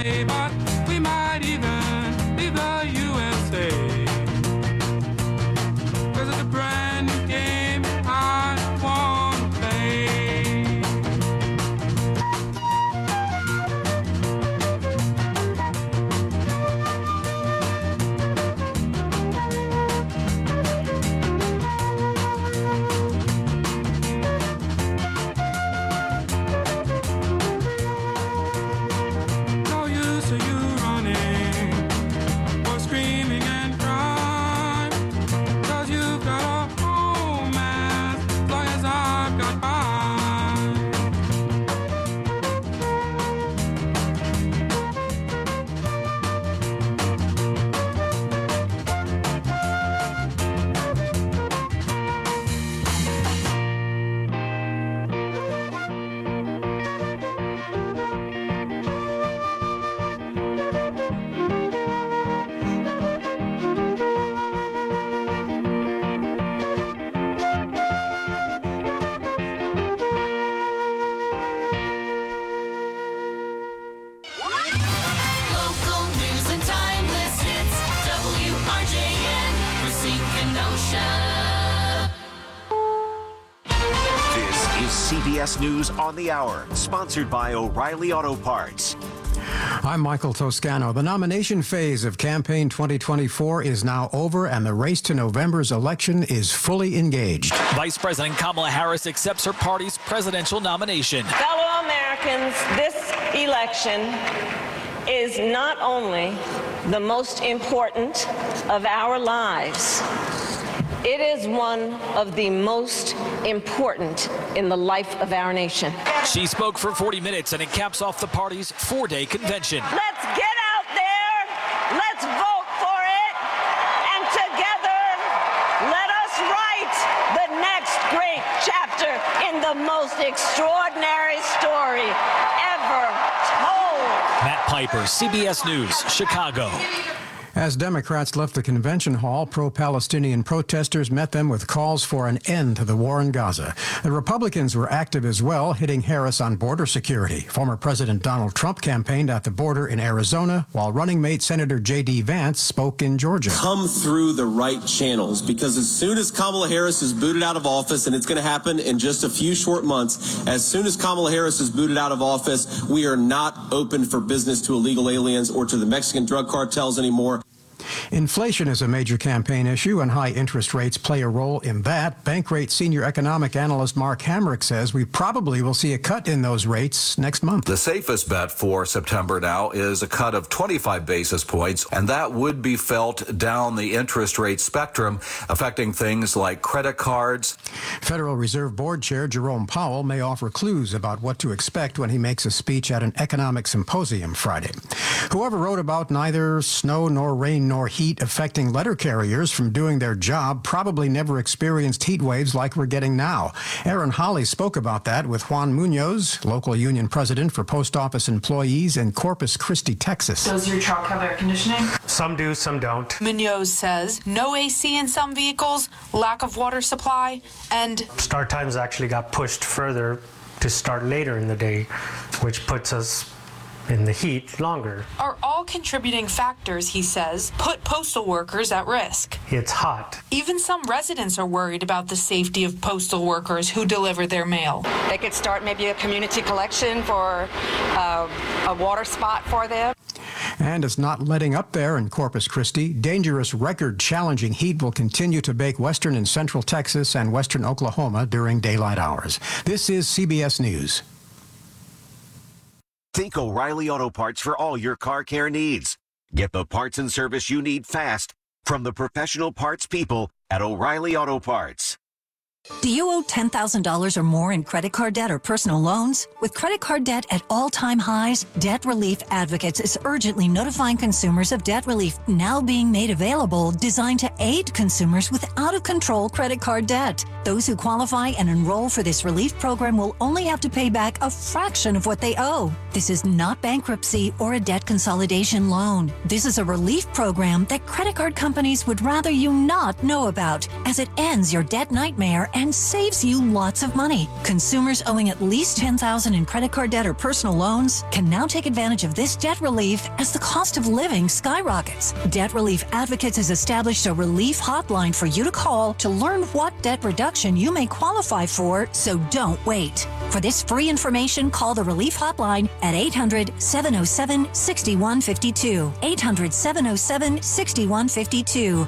USA, but we might even leave the USA. 'Cause it's a brand new game I wanna play. No use of you running or screaming and crying, 'cause you've got a home as long as I've got mine. Local news and timeless hits. WRJN, Racine Kenosha. This is CBS News on the Hour, sponsored by O'Reilly Auto Parts. I'm Michael Toscano. The nomination phase of Campaign 2024 is now over, and the race to November's election is fully engaged. Vice President Kamala Harris accepts her party's presidential nomination. Fellow Americans, this election is not only the most important of our lives, it is one of the most important in the life of our nation. She spoke for 40 minutes, and it caps off the party's 4-day convention. Let's get out there, let's vote for it, and together let us write the next great chapter in the most extraordinary story ever told. Matt Piper, CBS News, Chicago. As Democrats left the convention hall, pro-Palestinian protesters met them with calls for an end to the war in Gaza. The Republicans were active as well, hitting Harris on border security. Former President Donald Trump campaigned at the border in Arizona, while running mate Senator J.D. Vance spoke in Georgia. Come through the right channels, because as soon as Kamala Harris is booted out of office, and it's going to happen in just a few short months, as soon as Kamala Harris is booted out of office, we are not open for business to illegal aliens or to the Mexican drug cartels anymore. Inflation is a major campaign issue, and high interest rates play a role in that. Bankrate senior economic analyst Mark Hamrick says we probably will see a cut in those rates next month. The safest bet for September now is a cut of 25 basis points, and that would be felt down the interest rate spectrum, affecting things like credit cards. Federal Reserve Board Chair Jerome Powell may offer clues about what to expect when he makes a speech at an economic symposium Friday. Whoever wrote about neither snow nor rain nor heat affecting letter carriers from doing their job probably never experienced heat waves like we're getting now. Aaron Hawley spoke about that with Juan Munoz, local union president for post office employees in Corpus Christi, Texas. Does your truck have air conditioning? Some do, some don't. Munoz says no AC in some vehicles, lack of water supply, and Start times actually got pushed further to start later in the day, which puts us in the heat longer. are all contributing factors, he says, put postal workers at risk. It's hot. Even some residents are worried about the safety of postal workers who deliver their mail. They could start maybe a community collection for a water spot for them. And it's not letting up there in Corpus Christi. Dangerous, record-challenging heat will continue to bake western and central Texas and western Oklahoma during daylight hours. This is CBS News. Think O'Reilly Auto Parts for all your car care needs. Get the parts and service you need fast from the professional parts people at O'Reilly Auto Parts. Do you owe $10,000 or more in credit card debt or personal loans? With credit card debt at all-time highs, Debt Relief Advocates is urgently notifying consumers of debt relief now being made available, designed to aid consumers with out-of-control credit card debt. Those who qualify and enroll for this relief program will only have to pay back a fraction of what they owe. This is not bankruptcy or a debt consolidation loan. This is a relief program that credit card companies would rather you not know about, as it ends your debt nightmare and saves you lots of money. Consumers owing at least $10,000 in credit card debt or personal loans can now take advantage of this debt relief as the cost of living skyrockets. Debt Relief Advocates has established a relief hotline for you to call to learn what debt reduction you may qualify for, so don't wait. For this free information, call the Relief Hotline at 800-707-6152. 800-707-6152.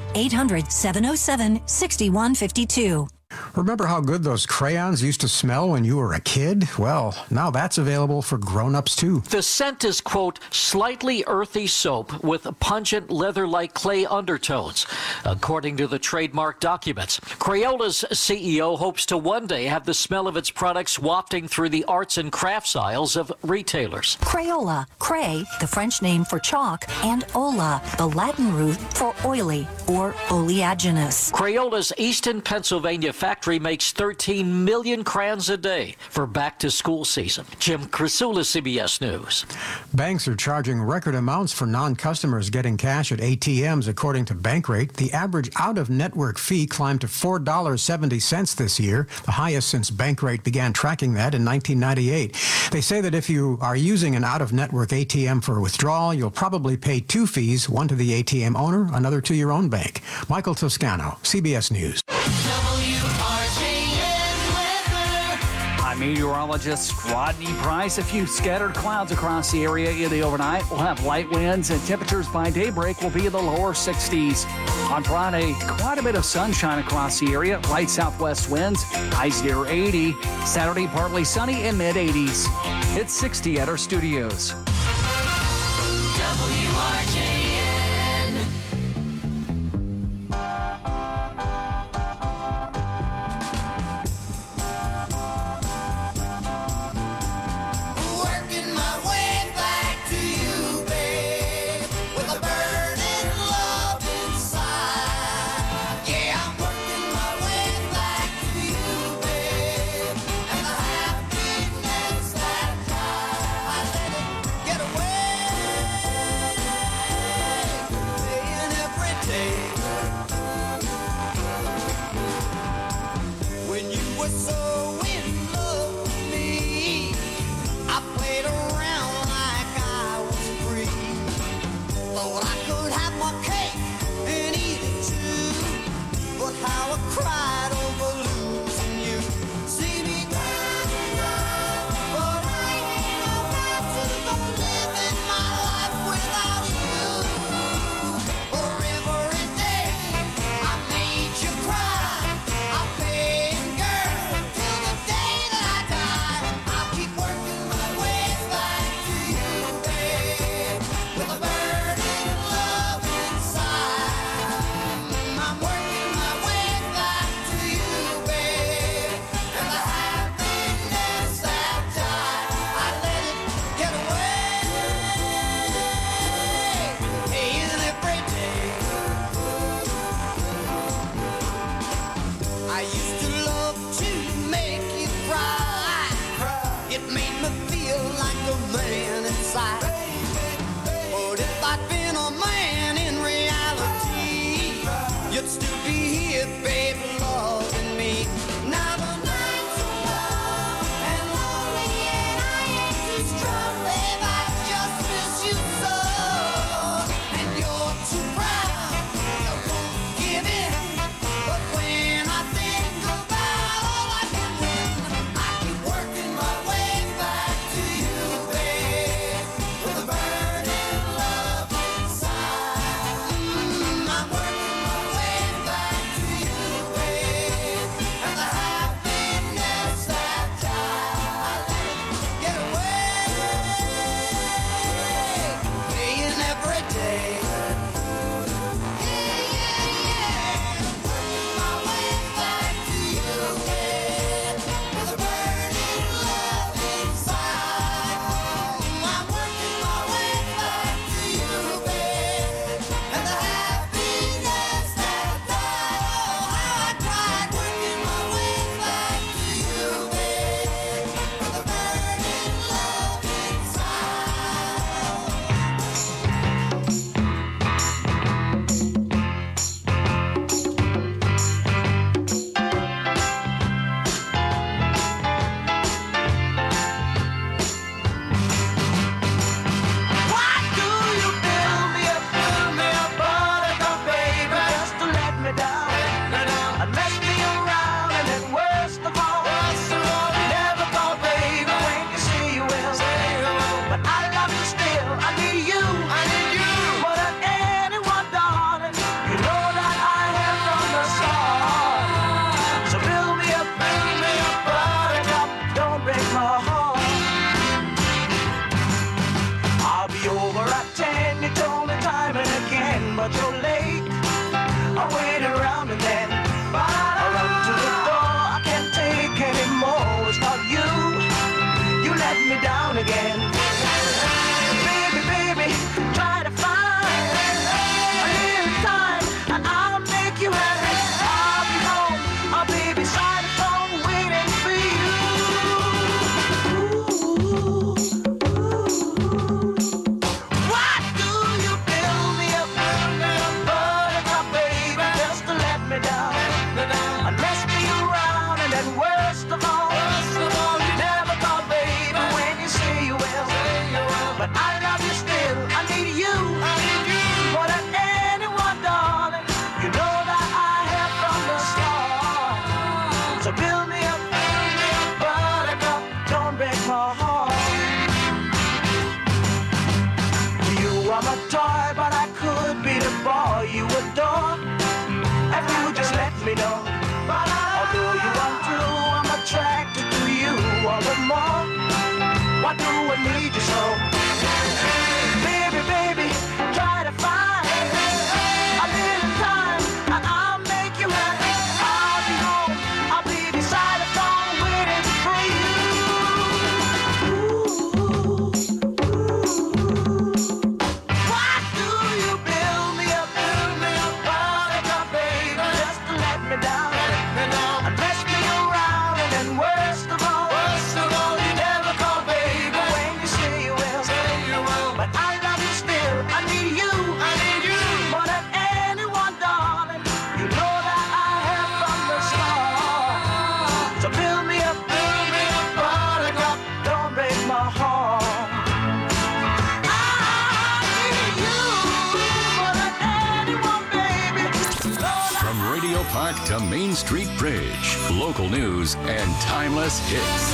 800-707-6152. Remember how good those crayons used to smell when you were a kid? Well, now that's available for grown-ups too. The scent is, quote, slightly earthy soap with pungent leather-like clay undertones, according to the trademark documents. Crayola's CEO hopes to one day have the smell of its products wafting through the arts and crafts aisles of retailers. Crayola, cray, the French name for chalk, and ola, the Latin root for oily or oleaginous. Crayola's Easton, Pennsylvania factory makes 13 million crayons a day for back-to-school season. Jim Crisula, CBS News. Banks are charging record amounts for non-customers getting cash at ATMs, according to Bankrate. The average out-of-network fee climbed to $4.70 this year, the highest since Bankrate began tracking that in 1998. They say that if you are using an out-of-network ATM for a withdrawal, you'll probably pay two fees, one to the ATM owner, another to your own bank. Michael Toscano, CBS News. I'm meteorologist Rodney Price. A few scattered clouds across the area in the overnight. We'll have light winds and temperatures by daybreak will be in the lower 60s. On Friday, quite a bit of sunshine across the area. Light southwest winds, highs near 80. Saturday, partly sunny in mid-80s. It's 60 at our studios. but you're late. I wait around and then I run to the door. I can't take anymore. It's not you. You let me down again. Baby, baby, try to find a little time and I'll make you happy. I'll be home. I'll be beside the phone waiting for you. Why do you build me up, buttercup, baby, just to let me down? And mess me around, and then worst of all, you never thought, baby, when you say you will. But I love you still, I need you more than anyone, darling. You know that I have from the start. So build me up, buttercup, don't break my heart. You are my toy, but I could be the boy you adore if you just let me know. Although you are true, I'm attracted to you all the more. Why do I need you so? Baby, baby, try to find a little time and I'll make you happy. I'll be home, I'll be beside the phone waiting for you. Why do you build me up, buttercup, baby, just to let me down and mess me around, and then worst of all, you never call, baby, when you say you will. But I love you still, I need you more than anyone, darling. You know that I have from the start. So build me up, buttercup, don't break my heart. I need you more than anyone, baby. From Radio Park to Main Street Bridge, local news and timeless hits.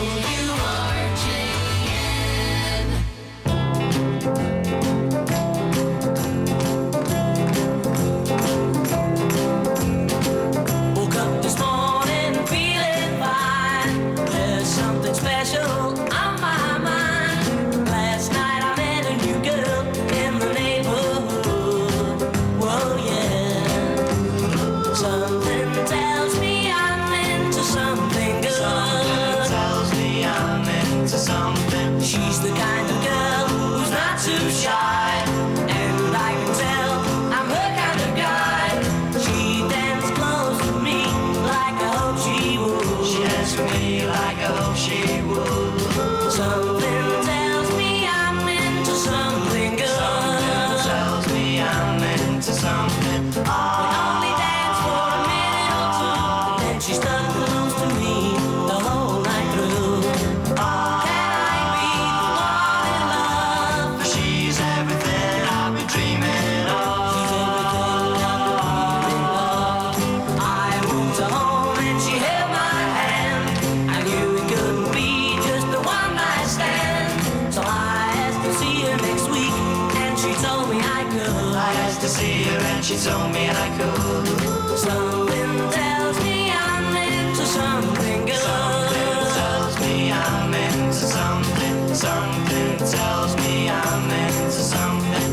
Woke up this morning feeling fine. There's something special on my mind. Last night I met a new girl in the neighborhood. Whoa, yeah. Something tells me I'm into something good. Something tells me I'm into something. She's the kind of girl who's not too shy, and I can tell I'm her kind of guy. She danced close to me like I hope she would. She danced with me like I hope she would. Something tells me I'm into something good. Something tells me I'm into something. We only danced for a minute or two, then she stuck close to me the whole night through. Can I be the one in love? She's everything I've been dreaming of. She's everything I've been dreaming of. I moved her home and she held my hand. I knew it couldn't be just a one night stand. So I asked to see her next week, and she told me I could. I asked to see her and she told me I could. Something tells me I'm into something good. Something tells me I'm into something. Something tells me I'm into something.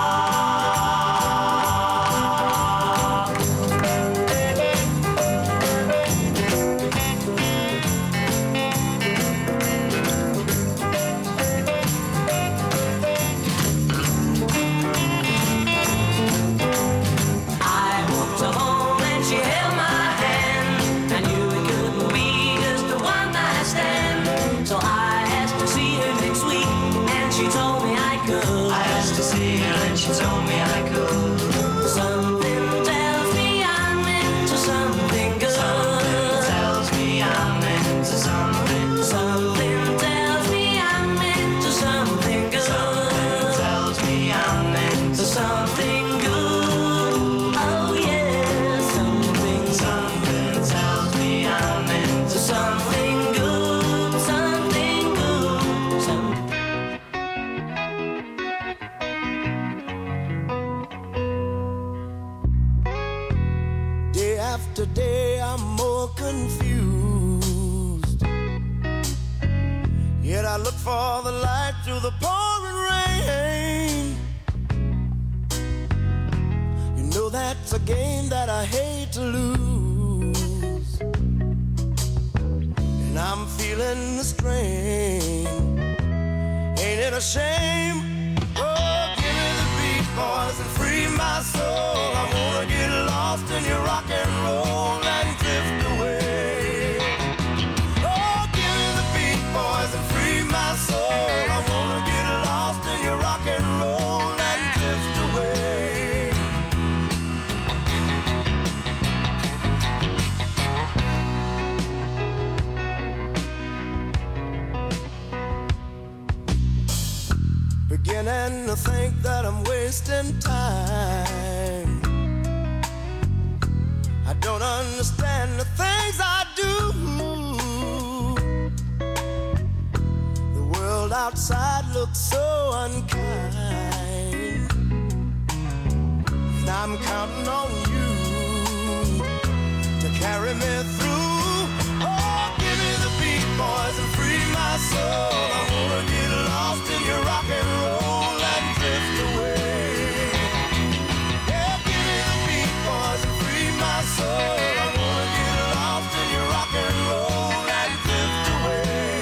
I walked her home and she held my hand. I knew it couldn't be just a one night stand. So I asked to see her next week, and she told me I could. I asked to see her and she told me I could. Something tells me I'm into something good. Something tells me I'm into something. Something tells me I'm into something good. Something tells me I'm into something good. Oh yeah, something tells me I'm into something good. Something good. Day after day, I'm more confused. Yet I look for the light through the pouring rain. it's a game that I hate to lose, and I'm feeling the strain. Ain't it a shame? Oh, give me the beat, boys, and free my soul. I wanna get lost in your rock and roll and drift away. Oh, give me the beat, boys, and free my soul. I wanna get lost in your rock and roll and drift away. Beginning to think that I'm wasting time. I don't understand the things I do. The world outside looks so unkind, and I'm counting on you to carry me through. Oh, give me the beat, boys, and free my soul. I wanna get lost in your rock and roll and drift away. Yeah, give me the beat, boys, and free my soul. I wanna get lost in your rock and roll and drift away.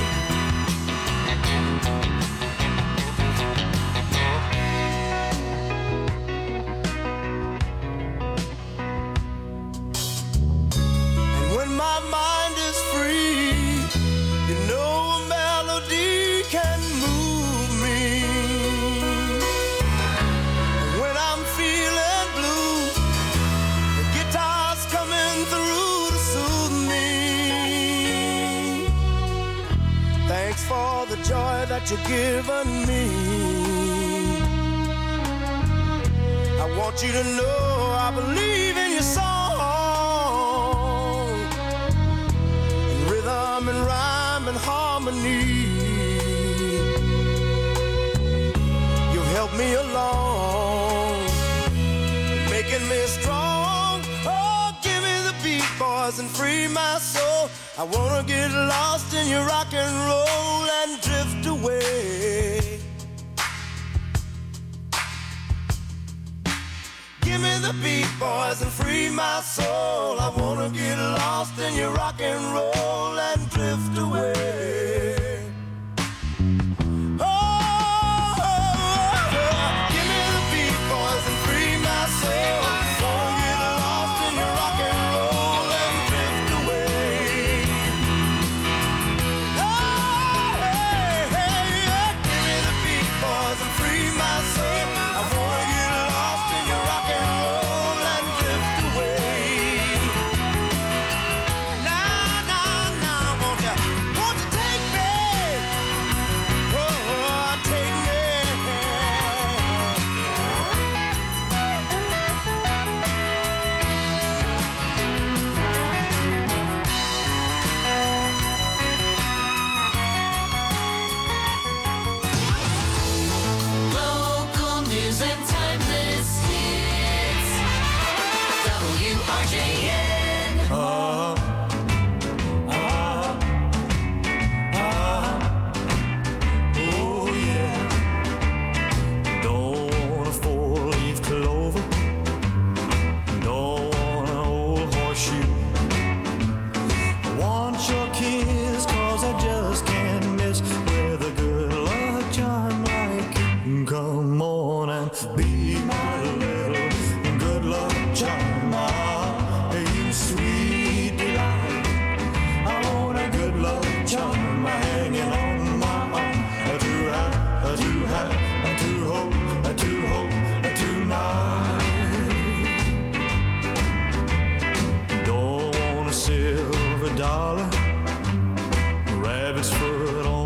And when my mind is free, you know a melody can move me. When I'm feeling blue, the guitar's coming through to soothe me. Thanks for the joy that you've given me. I want you to know I believe in your song, in rhythm and rhyme and harmony. You've helped me along, making me strong. Oh, give me the beat, boys, and free my soul. I wanna get lost in your rock and roll and drift away. Give me the beat, boys, and free my soul. I wanna get lost in your rock and roll and drift away.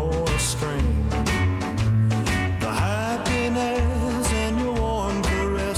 Caress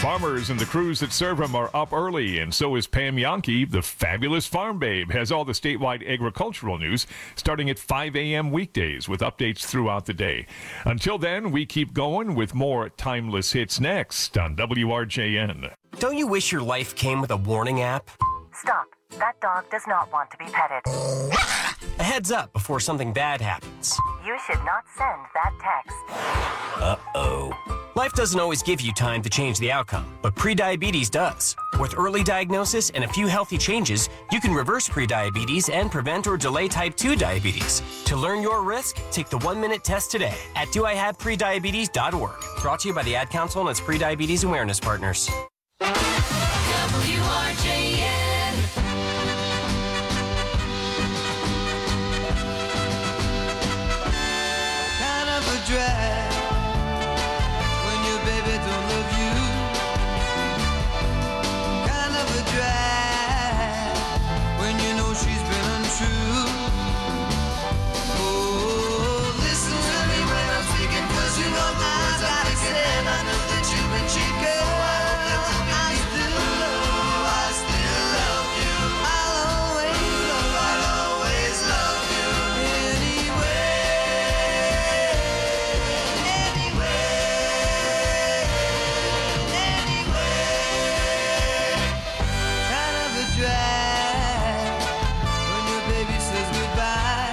Farmers and the crews that serve them are up early, and so is Pam Yankee, the fabulous farm babe, has all the statewide agricultural news starting at 5 a.m. weekdays with updates throughout the day. Until then, we keep going with more timeless hits next on WRJN. Don't you wish your life came with a warning app? Stop. That dog does not want to be petted. A heads up before something bad happens. You should not send that text. Uh-oh. Life doesn't always give you time to change the outcome, but prediabetes does. With early diagnosis and a few healthy changes, you can reverse prediabetes and prevent or delay type 2 diabetes. To learn your risk, take the 1-minute test today at doihaveprediabetes.org. Brought to you by the Ad Council and its prediabetes awareness partners. WRJN. Kind of a drag when your baby don't love you. Kind of a drag when you know she's been untrue. Oh, listen to me when I'm speaking, 'cause you know the words I said. I know that you've been cheated. I still love you. I'll always love you. Kind of a drag when your baby says goodbye.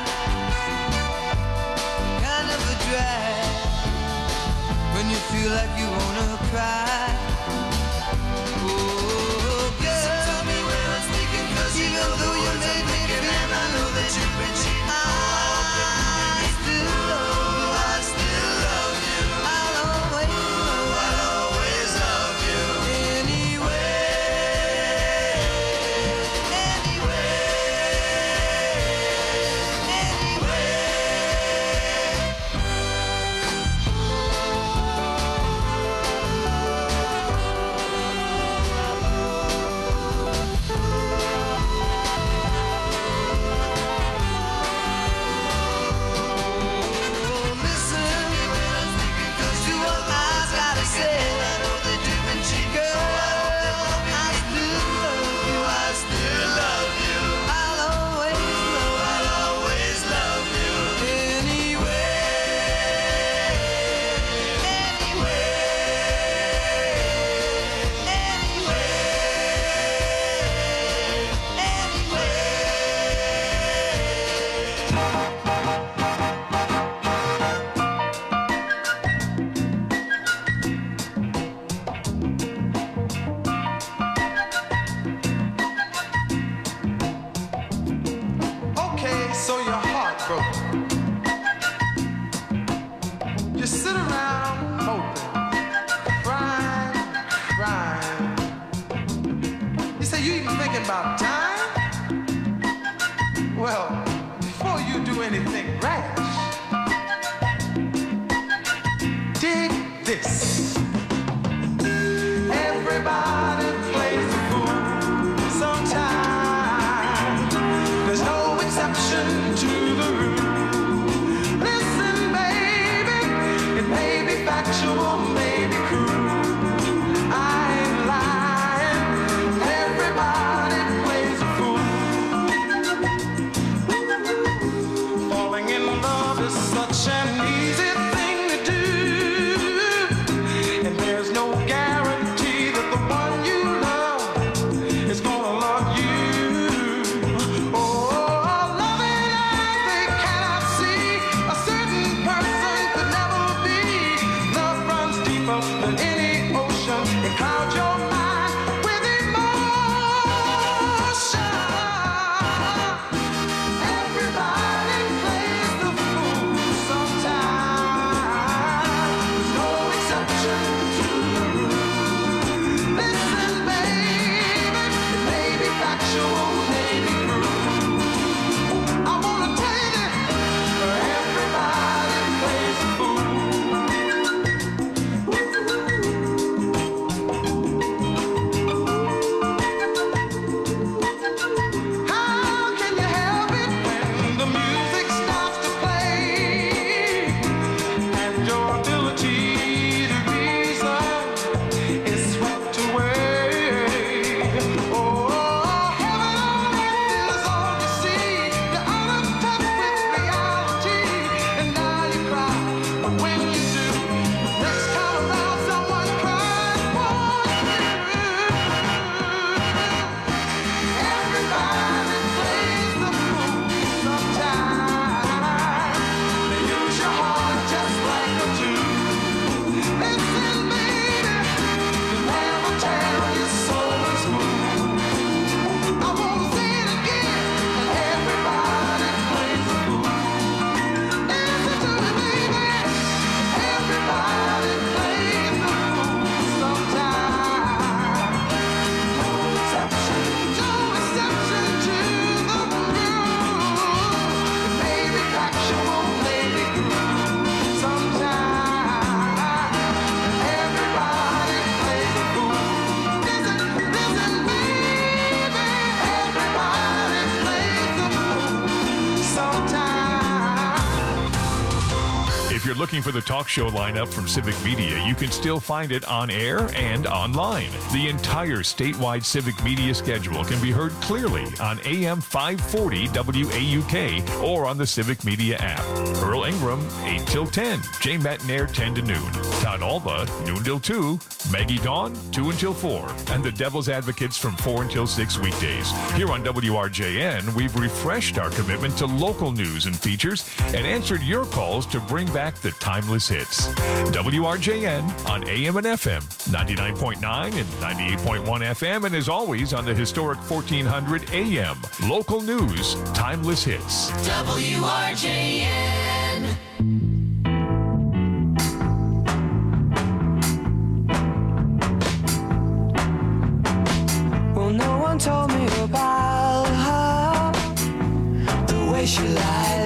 Kind of a drag when you feel like you wanna cry. Oh, girl, tell me when I'm speaking, 'cause even though you made me feel, and I know that you've been cheating. I still love you. I'll always love you. Okay, so you're heartbroken. You sit around hoping, crying. You say you even thinking about time? Well, before you do anything rash, dig this. Everybody plays the fool sometimes. There's no exception to the rule. Listen, baby, it may be factual, may be cruel. I ain't lying. Everybody plays a fool. Falling in love is such an easy thing to do, and there's no guarantee that the one you love is gonna love you. Than any ocean, it clouds your mind with emotion. Everybody plays the fool sometimes. There's no exception to the rule. Listen, baby, it may be factual, may be cruel. I wanna tell you that everybody plays the fool. looking for the talk show lineup from Civic Media, you can still find it on air and online. The entire statewide Civic Media schedule can be heard clearly on AM 540 WAUK or on the Civic Media app. Earl Ingram, 8 till 10. Jay Metnair, 10 to noon. Todd Alba, noon till 2. Maggie Dawn, 2 until 4. And the Devil's Advocates from 4 until 6 weekdays. Here on WRJN, we've refreshed our commitment to local news and features and answered your calls to bring back the timeless hits. WRJN on AM and FM, 99.9 and 98.1 FM, and as always on the historic 1400 AM. Local news, timeless hits. WRJN. Well, no one told me about her, the way she lied.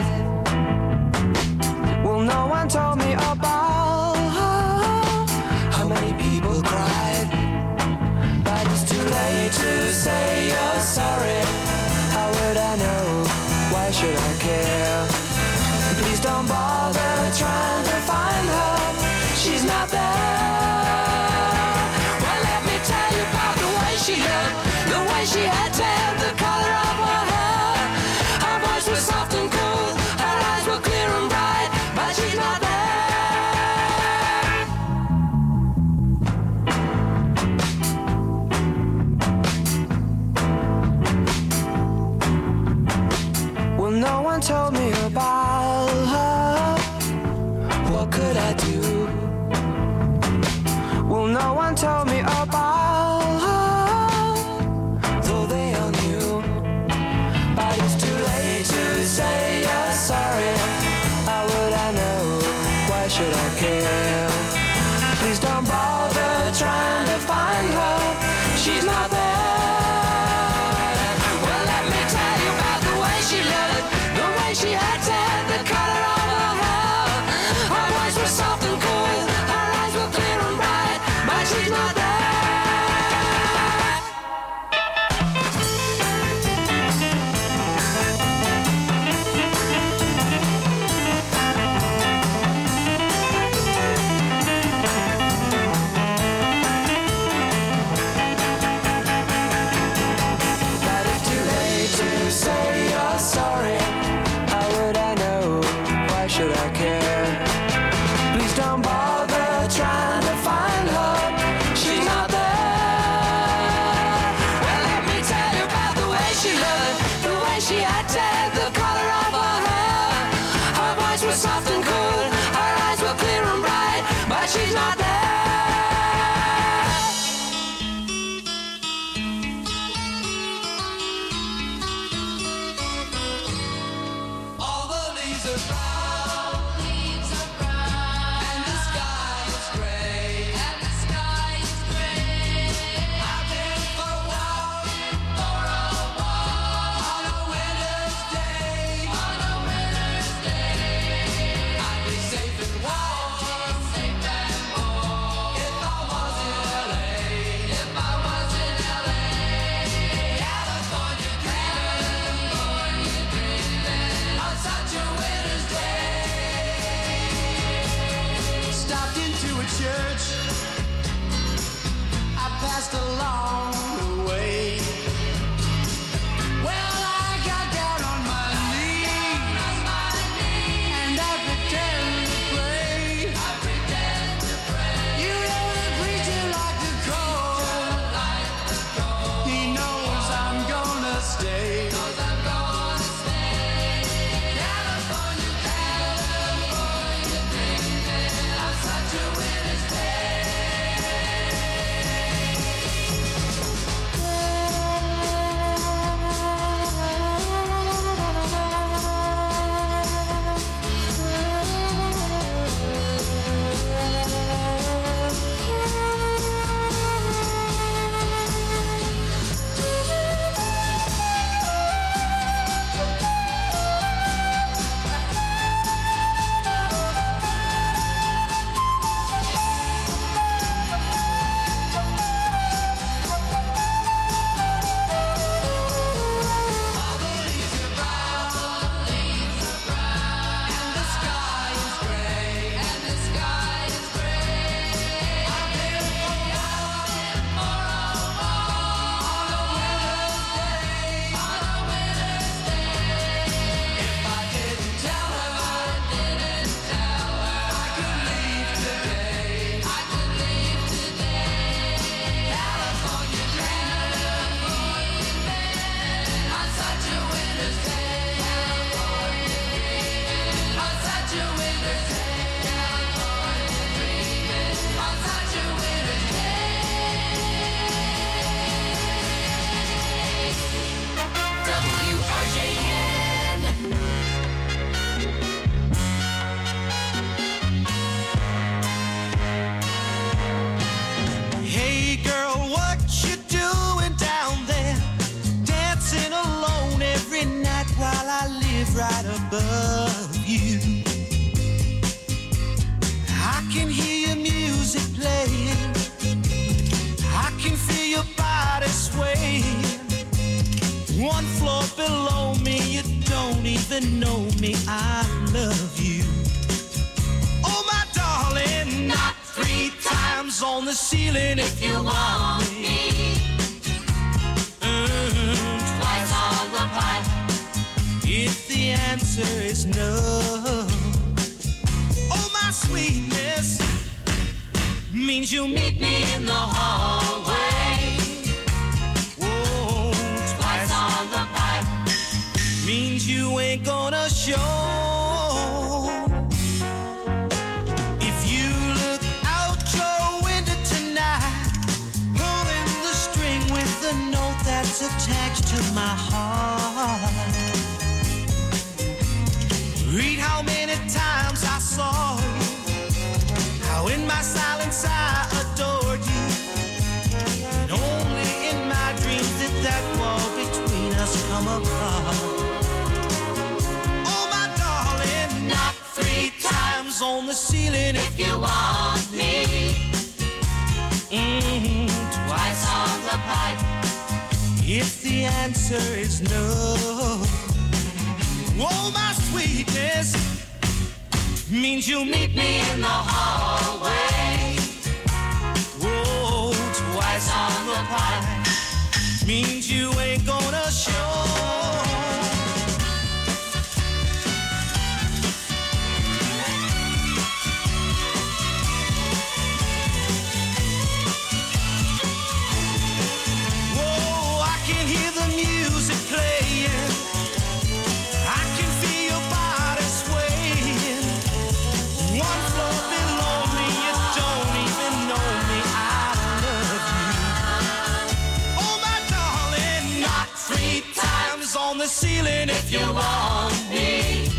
Well, no one told me about her, how many people cried. But it's too late to say you're sorry. How would I know? Why should I care? Please don't bother trying to find her. She's not there. Well, let me tell you about the way she looked, the way she had tan, the color of her hair. Her voice was soft and cool, her eyes were clear and bright, but she's not there. Well, no one told me about her. What could I do? Well, no one told me about her, though they all knew. But it's too late to say you're sorry. How would I know? Why should I care? Please don't bother trying to find her. She's not there. Well, let me tell you about the way she looked, the way she had tan, the color of her hair. Her voice was soft and cool, her eyes were clear and bright, but she's not there. But it's too late to say you're sorry. How would I know? Why should I care? Please don't bother trying to find her. She's not there. Well, let me tell you about the way she looked, the way she had tan, the color of her hair. Her voice was soft and cool, her eyes were clear and bright, but she's not there. All the leaves are brown, and the sky is gray, I've been for a walk, on a winter's day, I'd be safe and warm, if I was in LA, California dreaming, on such a winter's day. Stopped into a church, I passed along the way. Well, I got down on my knees, and I pretend to pray. You know the preacher like to call. He knows I'm gonna stay. California dreaming, on such a winter's day. even know me, I love you. Oh, my darling, not 3 times on the ceiling if you want me. Twice on the pipe if the answer is no. Oh, my sweetness means you'll meet me in the hallway. Oh, twice on the pipe means you ain't gonna show. If you look out your window tonight, pulling the string with the note that's attached to my heart, read how many times I saw you, how in my silence I adored you, and only in my dreams did that wall between us come apart. Oh, my darling, not 3 times on the ceiling if you want me. Twice on the pipe if the answer is no. Oh, my sweetness means you'll meet me in the hallway. Oh, twice on the pipe means you ain't gonna show. Whoa, I can hear the music playing. I can feel your body swaying. One floor below me, you don't even know me, I love you. Oh, my darling, not 3 times on the ceiling if you want me.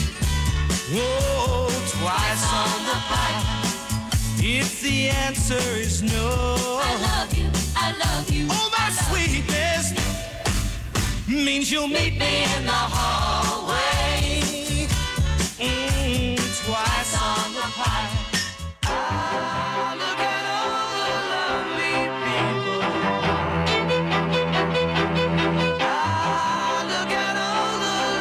Oh, twice on the pipe if the answer is no. I love you, I love you. Oh, my sweetness means you'll meet me in the hallway. Twice on the pipe. Ah, look at all the lovely people. Ah, look at all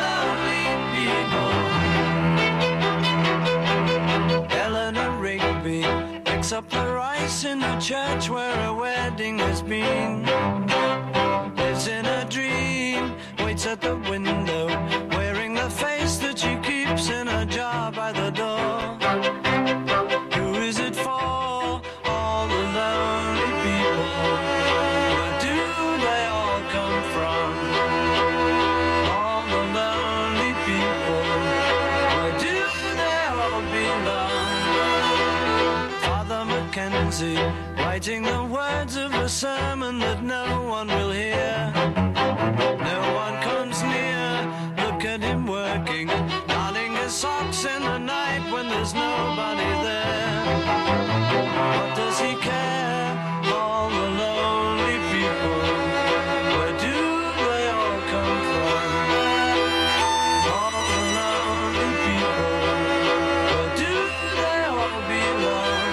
the lovely people. Eleanor Rigby picks up the rice in the church where a wedding has been. Lives in a dream, waits at the window, wearing the face that she keeps in a jar by the door. Who is it for? All the lonely people. Where do they all come from? All the lonely people. Where do they all belong? Father Mackenzie, writing the words of a sermon that no one will hear. No one comes near, look at him working, darning his socks in the night when there's nobody there. What does he care? All the lonely people. Where do they all come from? All the lonely people. Where do they all belong?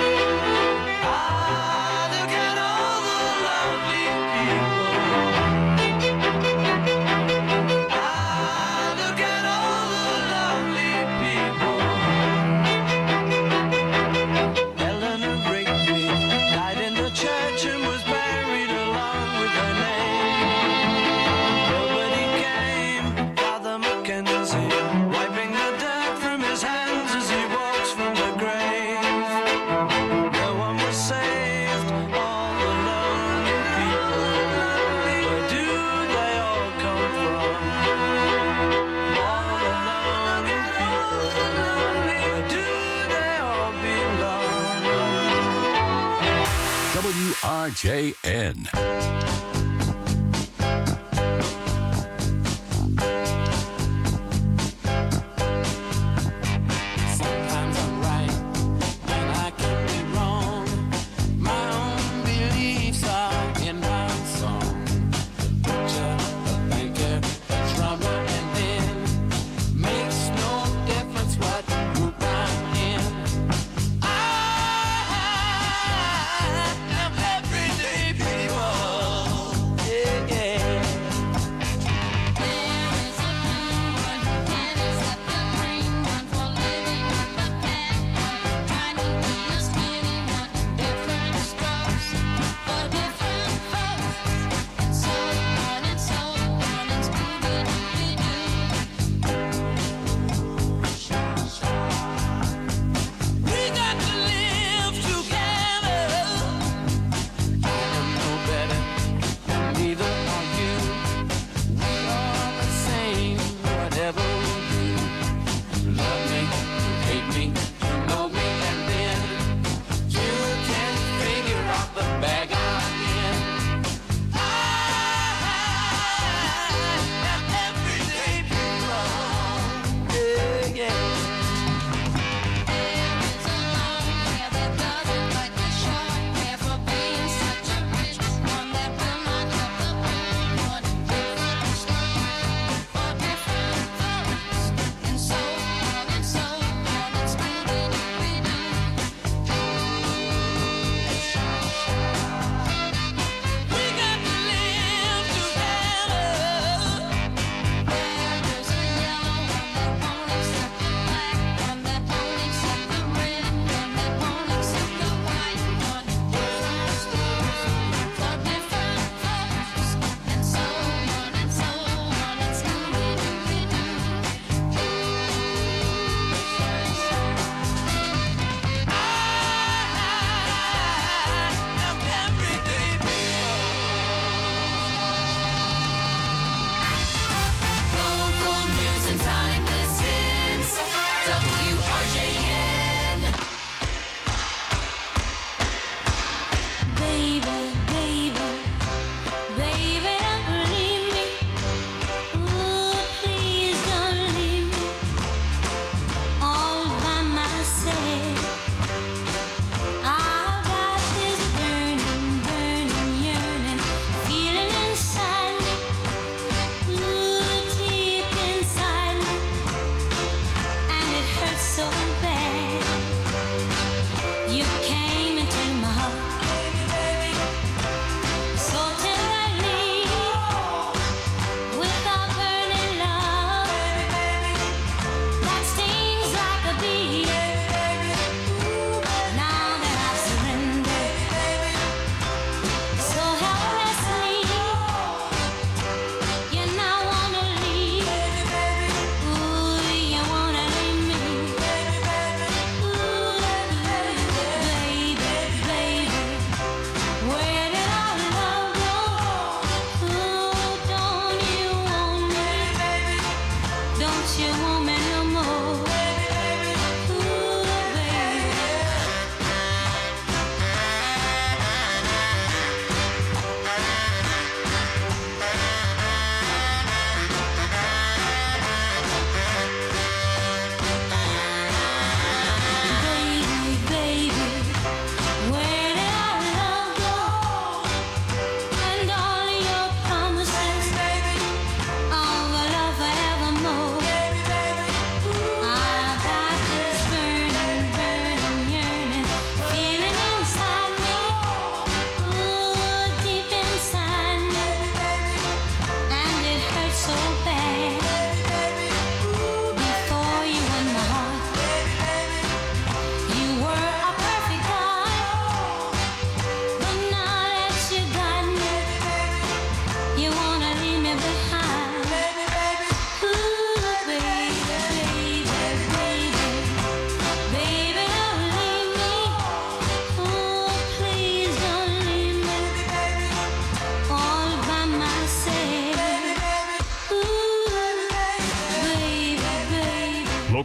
Ah, look at all the lovely people. Ah, look at all the lovely people. Eleanor Rigby died in the church and was buried along with her name. Nobody came, Father Mackenzie, wiping the dirt from his hands as he walks from the grave. No one was saved, all the lonely people. Where do they all come from? All the lonely people. Where do they all belong? WRJN. Sometimes I'm right and I can be wrong. My own beliefs are in my song. The butcher, the banker, the drummer, and then makes no difference what group I'm in. I am everyday people.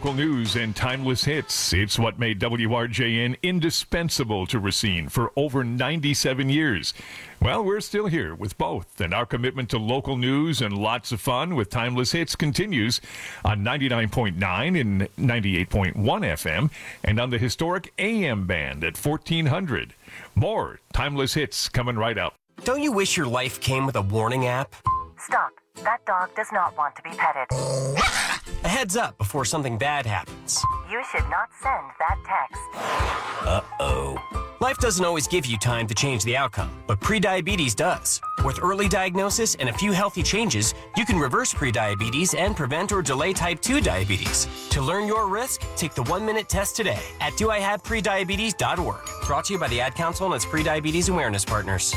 local news and timeless hits. It's what made WRJN indispensable to Racine for over 97 years. Well, we're still here with both, and our commitment to local news and lots of fun with timeless hits continues on 99.9 and 98.1 FM and on the historic AM band at 1400. More timeless hits coming right up. Don't you wish your life came with a warning app? Stop. That dog does not want to be petted. A heads up before something bad happens. You should not send that text. Uh-oh. Life doesn't always give you time to change the outcome, but prediabetes does. With early diagnosis and a few healthy changes, you can reverse prediabetes and prevent or delay type 2 diabetes. To learn your risk, take the 1-minute test today at doihaveprediabetes.org. Brought to you by the Ad Council and its prediabetes awareness partners.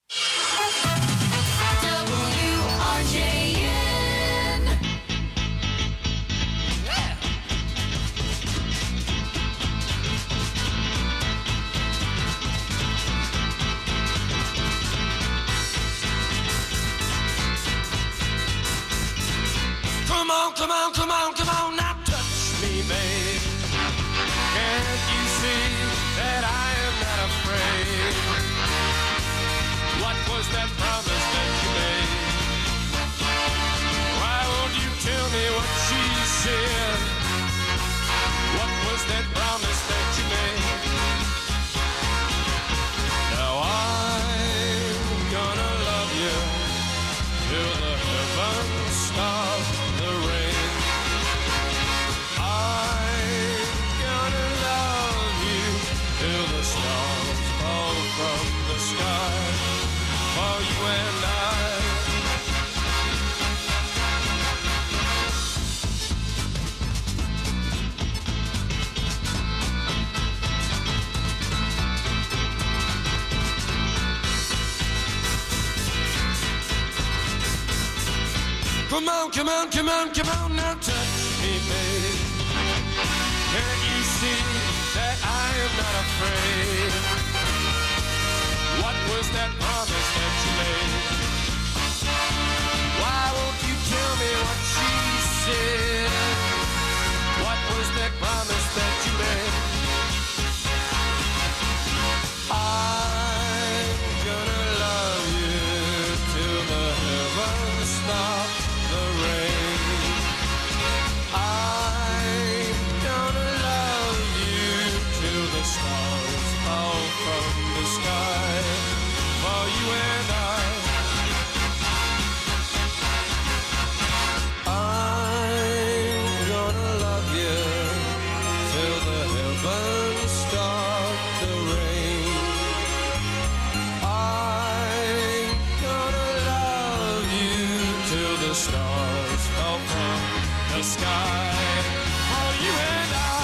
Come on, now touch me, babe. Can't you see that I am not afraid? What was that promise that you made? Why won't you tell me what she said? What was that promise that you made? Now I'm gonna love you till the heavens stop the rain. Come on, now touch me, babe. Can't you see that I am not afraid? What was that promise that you made? Why won't you tell me what she said? What was that promise that you made? I'm gonna love you till the heavens stop the rain. I'm gonna love you till the stars fall from the sky for you and I. I'm gonna love you till the heavens stop the rain. I'm gonna love you till the stars fall from the sky for you and I.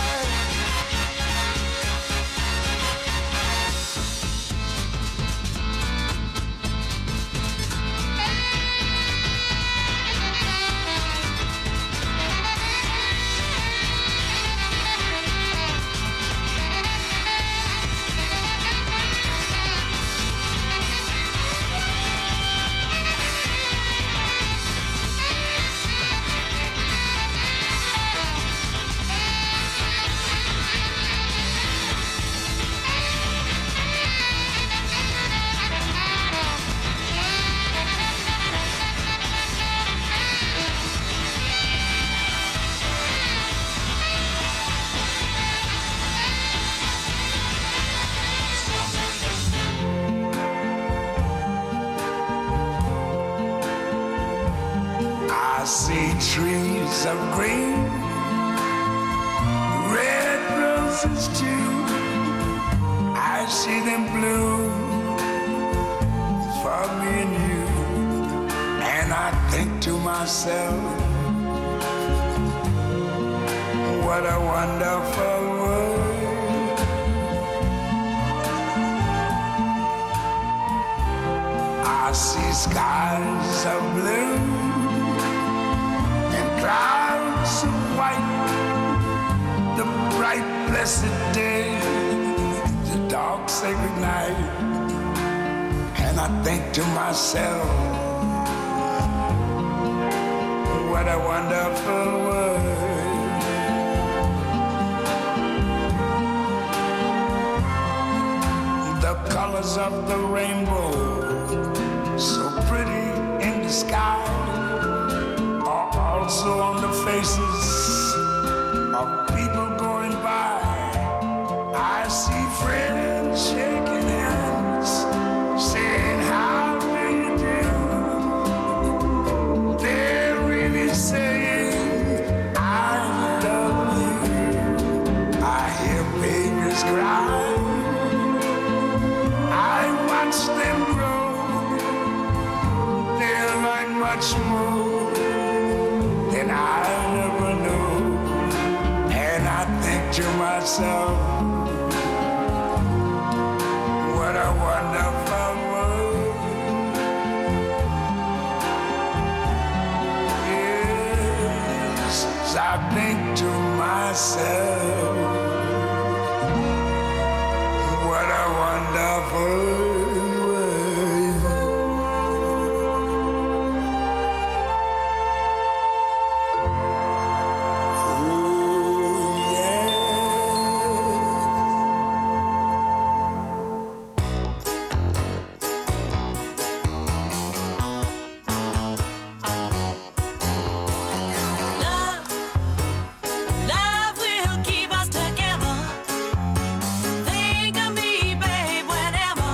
I see trees of green, red roses too. I see them bloom for me and you. And I think to myself, what a wonderful world. I see skies of blue, clouds of white, the bright blessed day, the dark sacred night. And I think to myself, what a wonderful world. colors of the rainbow, so pretty in the sky, are also on the faces of people going by. I see friends shaking hands, saying how do you do. They're really saying I love you. I hear babies cry, I watch them grow. They'll learn much more than I ever knew. And I think to myself, what a wonderful world. Yes, I think to myself, what a wonderful world. Love will keep us together. Think of me, babe, whenever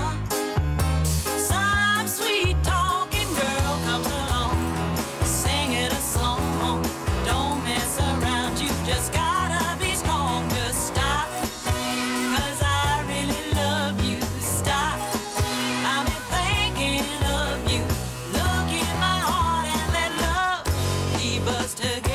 some sweet talking girl comes along, singing a song. Don't mess around, you just gotta be strong. Just stop, 'cause I really love you. Stop, I've been thinking of you. Look in my heart and let love keep us together.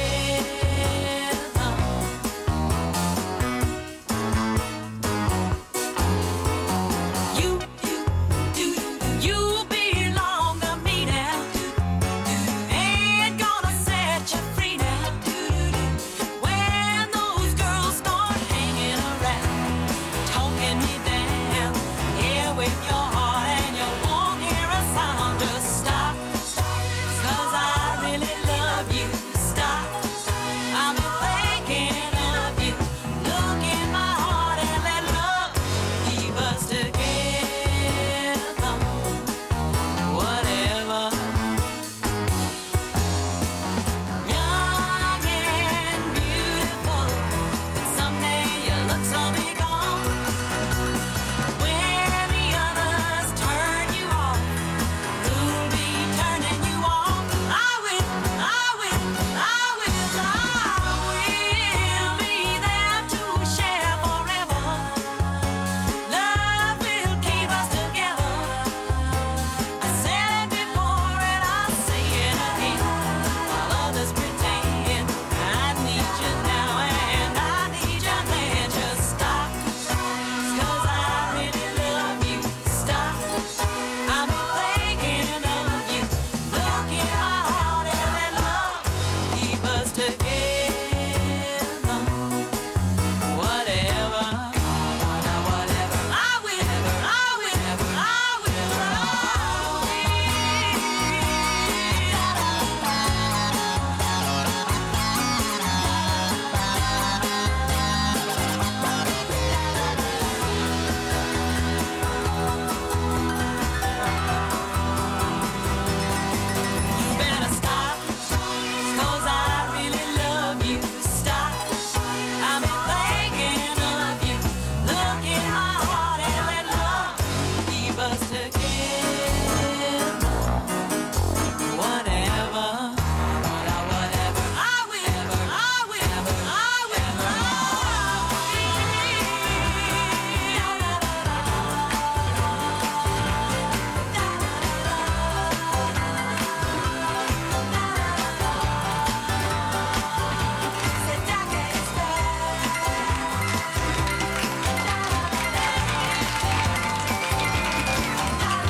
You belong to me now. Ain't gonna set you free now. When those girls start hanging around, talking me down, yeah, with your heart and you won't hear a sound. Just stop, 'cause I really love you. Stop, I'm thinking of you. Look in my heart and let love keep us together. Whatever. Young and beautiful, someday your looks will be gone. When the others turn you off, who'll be turning you on? I will be there to share forever. Love will keep us together. I said it before and I'll say it again. While others pretend, I need you now and I need you then. Just stop, 'cause I really love you. Stop, I'm thinking of you. Look in my heart and let love keep us together. Whatever. I will. You better stop, 'cause I really love you. Stop, I'm thinking of you. Look in my heart and let love keep us together. Whatever. I will.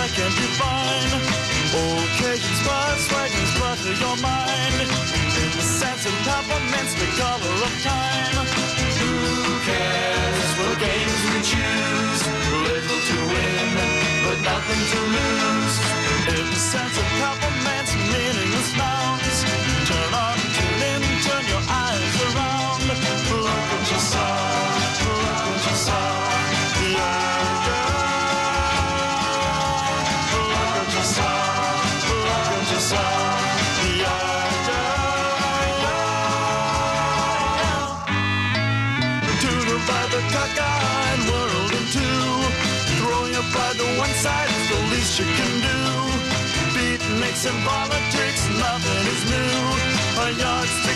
can't define. Occasions plus fragments flutter your mind. In the sense of compliments, the color of time. Who cares what games we choose? Little to win, but nothing to lose. In the sense of compliments, meaningless nouns. Turn on, tune in, turn your eyes around. Look what you saw, look what you saw. Yeah, yeah. Look what you saw, look what you saw. Yeah, yeah. To divide the cockeyed world in two. Throwing your pride to one side is the least you can do. Beatniks and politics, nothing is new. A yardstick